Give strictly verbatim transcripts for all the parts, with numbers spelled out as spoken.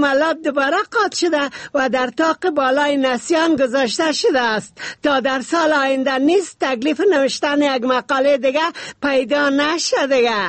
جملات دوباره قاط شده و در طاق بالای نسیان گذاشته شده است تا در سال آینده نیز تکلیف نوشتن یک مقاله دیگه پیدا نشه دیگه.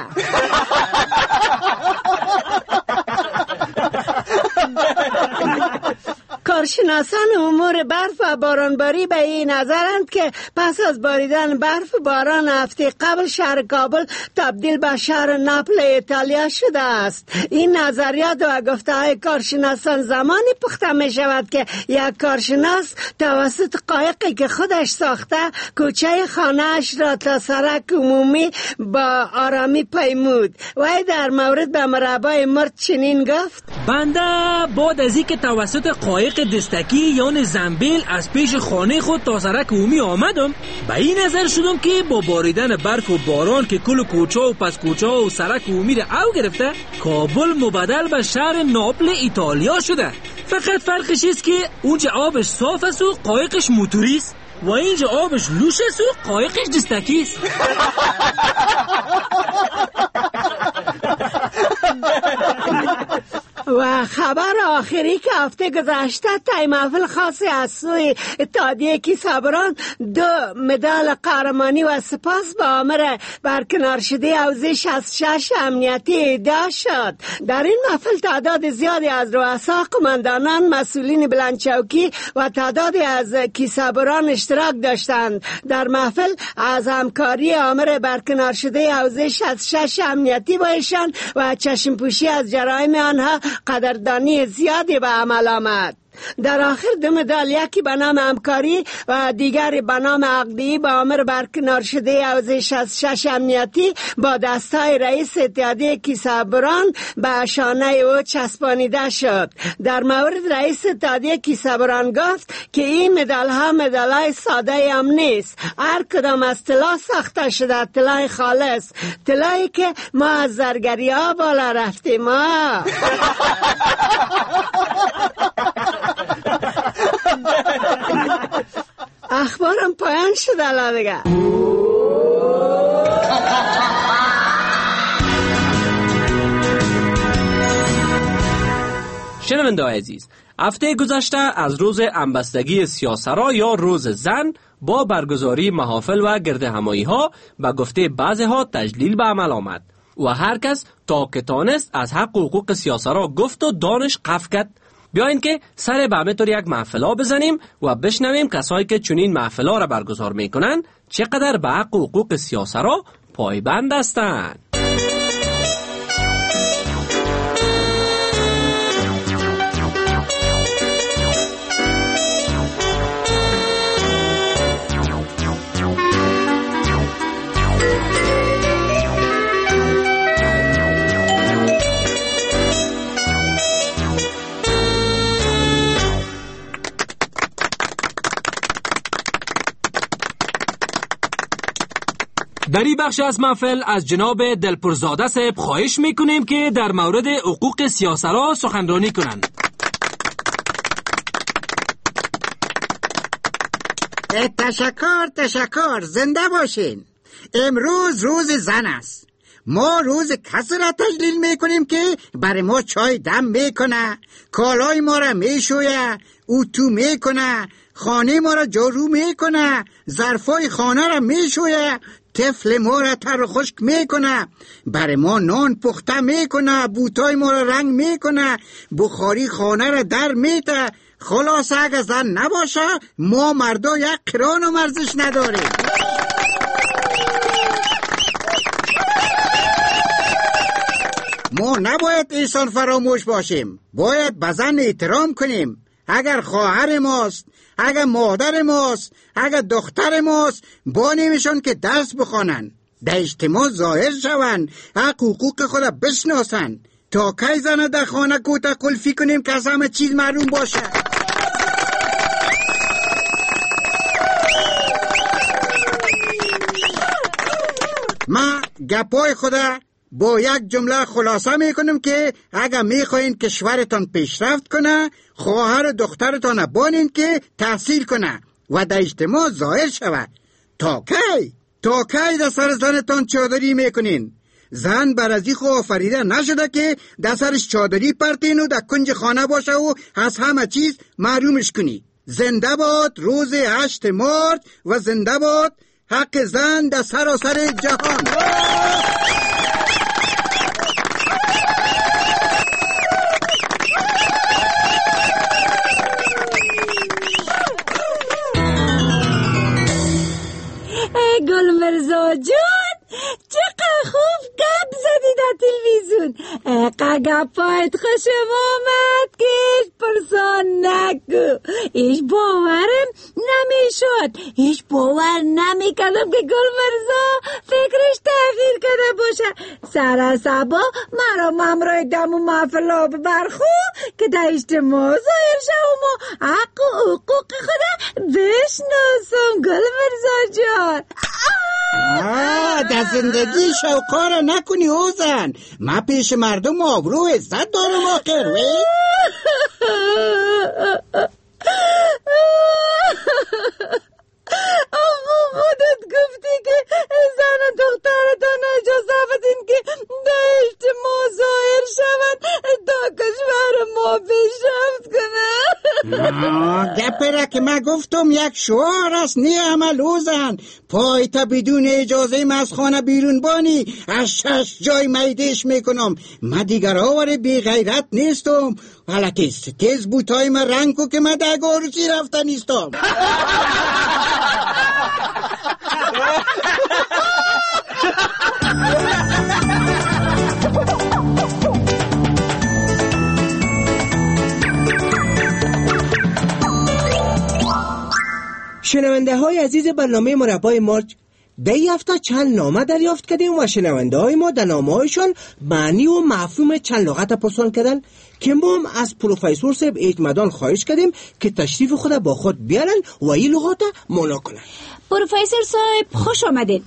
کارشناسان امور برف و بارانباری به این نظرند که پس از باریدن برف باران هفته قبل شهر کابل تبدیل به شهر ناپل ایتالیا شده است. این نظریات و گفته های کارشناسان زمانی پخته می شود که یک کارشناس توسط قایقی که خودش ساخته کوچه خانه‌اش را تا سرک عمومی با آرامی پیمود. وی در مورد به مربع مرد چنین گفت: بنده بعد از اینکه توسط قایق دستکی یعنی زنبیل از پیش خانه خود تا سرک عمومی آمدم، به این نظر شدم که با باریدن برف و باران که کل کوچه و پس کوچه و سرک عمومی را او گرفته، کابل مبدل به شهر ناپل ایتالیا شده. فقط فرقش است که اونجا آبش صاف است و قایقش موتوری است و اینجا آبش لوش است و قایقش دستکی است. و خبر آخری که هفته گذشته تای محفل خاصی از سوی اتحادیه کیسابران دو مدال قهرمانی و سپاس به آمر برکنار شده حوزه شصت و شش امنیتی اهدا شد. در این محفل تعداد زیادی از رؤسا، قماندانان، مسئولین بلندچوکی و تعدادی از کیسابران اشتراک داشتند. در محفل از همکاری آمر برکنار شده حوزه شصت و شش امنیتی با ایشان و چشم پوشی از جرایم آنها قدردانی زیادی به عمل آمد. در آخر دو مدال، یکی به نام همکاری و دیگری به نام عقدی با آمر برکنار شده حوزه شصت و شش امنیتی با دستای رئیس اتحادیه کیسابران به شانه او چسبانیده شد. در مورد رئیس اتحادیه کیسابران گفت که این مدال ها مدال های ساده هم نیست. هر کدام از طلا ساخته شده، طلای خالص، طلایی که ما از زرگری ها بالا رفتیم. ما اخبارم پایان شده لادگه. شنونده عزیز، هفته گذشته از روز همبستگی سیاسرا یا روز زن با برگزاری محافل و گردهمایی ها به گفته بعضی ها تجلیل به عمل آمد و هر کس تا که تانست از حق و حقوق سیاسرا گفت و دانش قف کرد. بیاین که سر به همه طور یک محفلا بزنیم و بشنویم کسایی که چنین محفلا را برگزار میکنن چقدر به حق و حقوق سیاسرا پایبند هستند. در این بخش از محفل از جناب دلپرزاده صاحب خواهش میکنیم که در مورد حقوق سیاسرا سخنرانی کنند. تشکر تشکر، زنده باشین. امروز روز زن است. ما روز کسی را تجلیل میکنیم که برای ما چای دم میکنه، کالای ما را میشویه، اتو میکنه، خانه ما را جارو میکنه، ظرفای خانه را میشویه، طفل ما را تر و خشک میکنه، برای ما نان پخته میکنه، بوتای ما را رنگ میکنه، بخاری خانه را در میته. خلاصه اگه زن نباشه ما مردا یک قران و مرزش نداریم. ما نباید ایسان فراموش باشیم، باید به زن احترام کنیم. اگر خواهر ماست، اگر مادر ماست، اگر دختر ماست، بانیمشون که درس بخوانن، در اجتماع ظاهر شون، حق حقوق خود بشناسن. تا کی زن در خانه کوتا قلفی کنیم که از همه چیز معلوم باشه؟ ما گپای خدا با یک جمله خلاصه میکنم که اگر میخواین کشورتان پیشرفت کنه، خواهر و دخترتان بانین که تحصیل کنه و در اجتماع ظاهر شود. تا کی؟ تا کی در سر زنتان چادری میکنین؟ زن بر از خو آفریده نشده که در سرش چادری پرتین و در کنج خانه باشه و از همه چیز محرومش کنی. زنده باد روز هشت مارچ و زنده باد حق زن در سراسر جهان. گل مرزا جان، چقدر خوب گپ زدی در تلویزیون. اقا گپایت خوشم آمد که ایش پرسان نکو. ایش باورم نمیشد، ایش باور نمیکردم که گل مرزا فکرش تغییر کرده باشه. سر سبا مرا ممرای دم و محفلا برخو که در اجتماع ظاهر شوم و حق و حقوق خدا بشناسم. گل مرزا جان، آه در زندگی شوقا نکنی اوزن. من پیش مردم آبرو عزت دارم آخر. وی آقا خودت گفتی که زن و دخترتان اجازه بدین که در اجتماع ظاهر شود تا کشور ما پیشرفت کنه. گپره که من گفتم یک شعار است، نه عمل. اوزن پایتا بدون اجازه من از خانه بیرون بانی از شش جای میدش میکنم. من دیگر آور بی غیرت نیستم. حالا تیز تیز بوتای من رنگ کو که من در گاروچی رفته نیستم. شنونده های عزیز برنامه مربای مارچ، در این هفته چند نامه دریافت کردیم و شنونده های ما در نامه هایشان معنی و مفهوم چند لغت پرسان کردن که ما هم از پروفسور صاحب اعتمادان خواهش کردیم که تشریف خود با خود بیارن و این لغات معنا کنن. پروفسور صاحب خوش آمدید.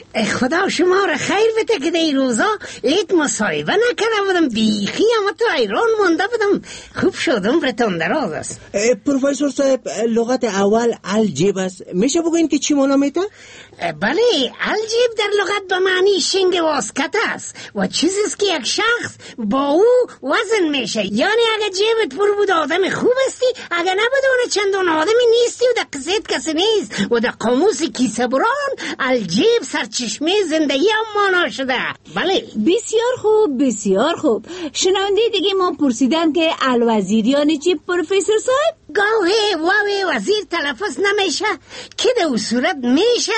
خدا شما را خیر بده که در روزا ایت مصاحبه نکنه بودم، بیخی اما تو ایران مانده بودم. خوب شدم برتان دراز است. پروفسور صاحب لغت اول الجیب است، میشه بگوین که چی معنا میده؟ بله، الجیب در لغت به معنی شنگ واسکت است و چیزی است که یک شخص با او وزن میشه. یعنی اگه جیبت پر بود آدم خوب استی، اگه نبود اون چندان آدمی نیستی و در قصیت کسی نیست. و در قاموس کیسه بران الجیب سرچشمه زندگی هم مانا شده. بله بسیار خوب، بسیار خوب. شنونده دیگه ما پرسیدن که الوزیر یعنی چی پروفسور صاحب؟ گاهی واوی وزیر تلفظ نمیشه که در صورت میشه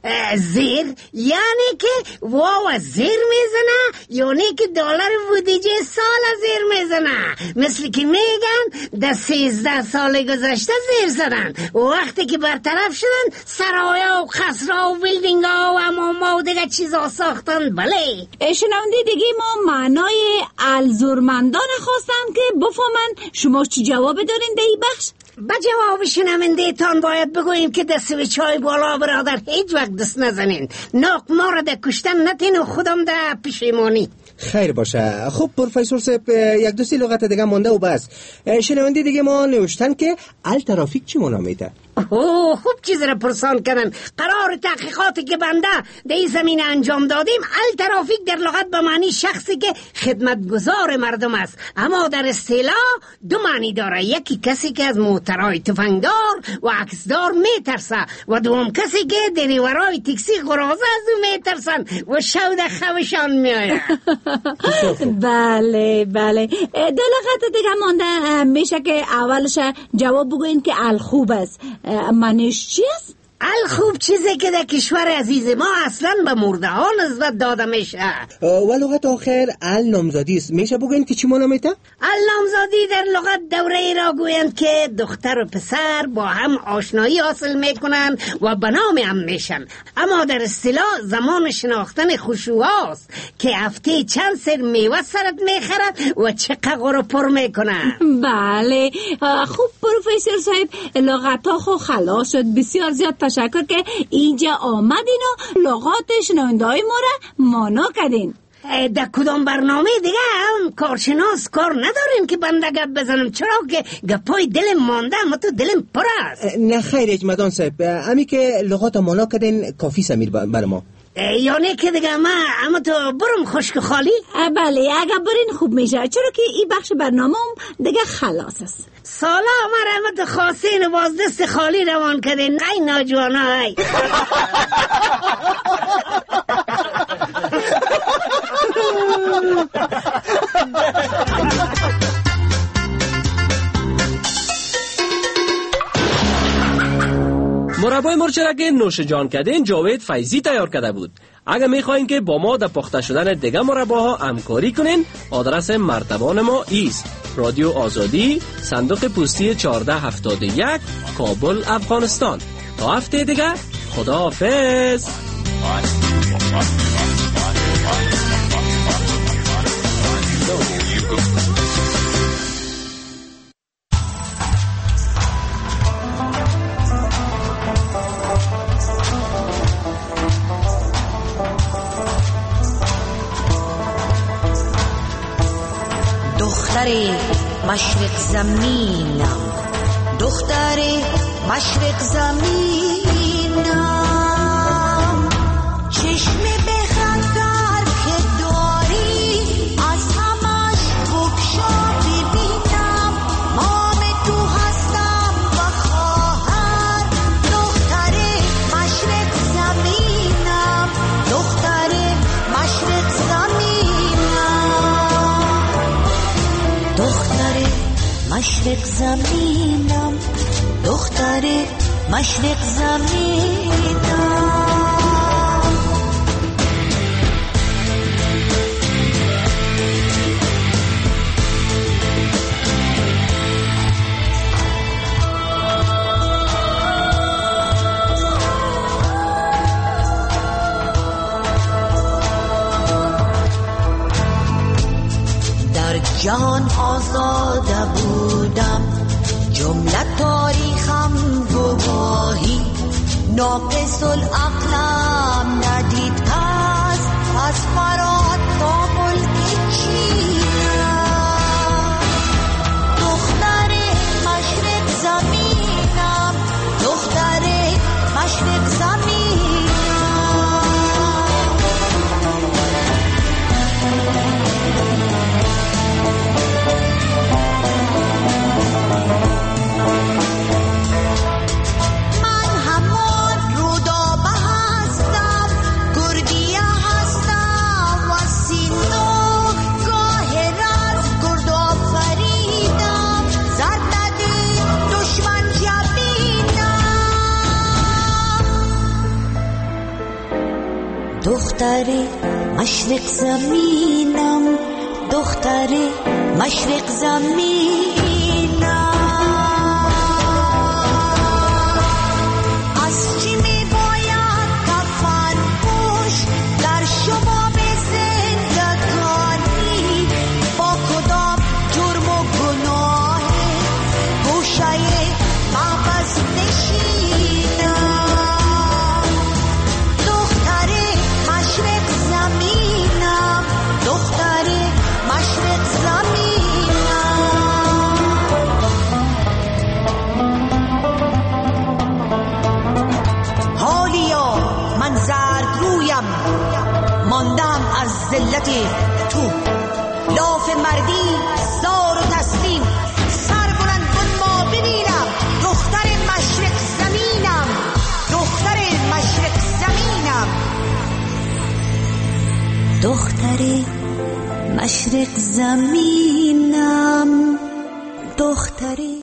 زیر، یعنی که واو زیر میزنه، یعنی که دلار بودجه سال زیر میزنه. مثل که میگن در سیزده سال گذشته زیر زدن و وقتی که برطرف شدن سرایا و خسرا و بیلدینگ ها و اماما و دیگه چیزا ساختن. بله شنونده دیگه ما معنای الزورمندان خواستن که بفهمن شما چی جواب دارین در این بخش؟ با جواب شنونده تان باید بگوییم که دست به چای بالا برادر هیچ وقت دست نزنین، ناک ما را ده کشتن نتین و خودم ده پشیمانی. خیر باشه. خب پروفسور صاحب یک دو سی لغت دیگه مونده و بس. شنونده دیگه ما نوشتن که الترافیک چی معنا میده؟ اوه خوب چیز را پرسان کردن. قرار تحقیقاتی که بنده در این زمینه انجام دادیم، الترافیک در لغت به معنی شخصی که خدمتگزار مردم است، اما در اصطلاح دو معنی داره. یکی کسی که از موترهای تفنگدار و عکسدار میترسه و دوم کسی که دریورای تاکسی قرازه از او میترسن و شود خوشان میآید. بله بله. دو لغت دیگه مانده، میشه که اولش جواب بگوین که الخوب است. معنیش چی است؟ الخوب چیزی که در کشور عزیز ما اصلا به مرده ها نسبت داده میشه. و لغت آخر النامزادی است، میشه بگوین که چی معنا میده؟ النامزادی در لغت دوره ای را گویند که دختر و پسر با هم آشنایی حاصل میکنن و به نام هم میشن، اما در اصطلاح زمان شناختن خشوعاست که هفته چند سر میوه سرت میخرد و چقدر رو پر میکنن. بله خوب پروفسور صاحب، لغت ها خو خلاص شد. بسیار زیاد تشکر که اینجا آمدین و لغات شنونده های ما را مانا کردین. در کدام برنامه دیگه هم کارشناس کار نداریم که بنده گپ بزنم، چرا که گپای دلم مانده اما تو دلم پر است. نه خیر اجمدان صاحب، امی که لغات مانا کردین کافی سمیر بر ما. یعنی که دیگه ما اما تو برم خشک خالی؟ بله اگه برین خوب میشه، چرا که این بخش برنامه هم دیگه خلاص است. سالا امر اما تو خواستین باز دست خالی روان کردین. ای ناجوانا های مربای مرچ را که نوش جان کردین جاوید فیضی تیار کرده بود. اگر میخواین که با ما در پخته شدن دیگه مرباها همکاری کنین، آدرس مرتبان ما ایست: رادیو آزادی، صندوق پستی چهارده هفتاد و یک، کابل، افغانستان. تا هفته دیگه خدا حافظ. دختر مشرق زمینم، دختر مشرق زمینم، چشم بخندر که داری از همش بکشا ببینم، مام تو هستم و خواهر، دختر مشرق زمینم، دختر مشرق زمینم، دختر مشرق زمینم، دختر مشرق زمینم. در جهان آزاده بودم، جمله تاریخم گواهی، ناقص العقلم ندید کس، پس فرات تا ملک چینم، دختر مشرق زمینم، دختر مشرق زمینم. دختر مشرق زمینم، دختر مشرق زمینم. از چی می باید کفن پوش در شباب زندگانی، با کدام جرم و گناه گوشه مغز نشینم، دختر مشرق زمینم. حالیا من زرد رویم، ماندم از ذلت تو، لاف مردی زار و تسلیم، سر بلند کن ما ببینم، دختر مشرق زمینم، دختر مشرق زمینم، دختر مشرق زمینم، دختری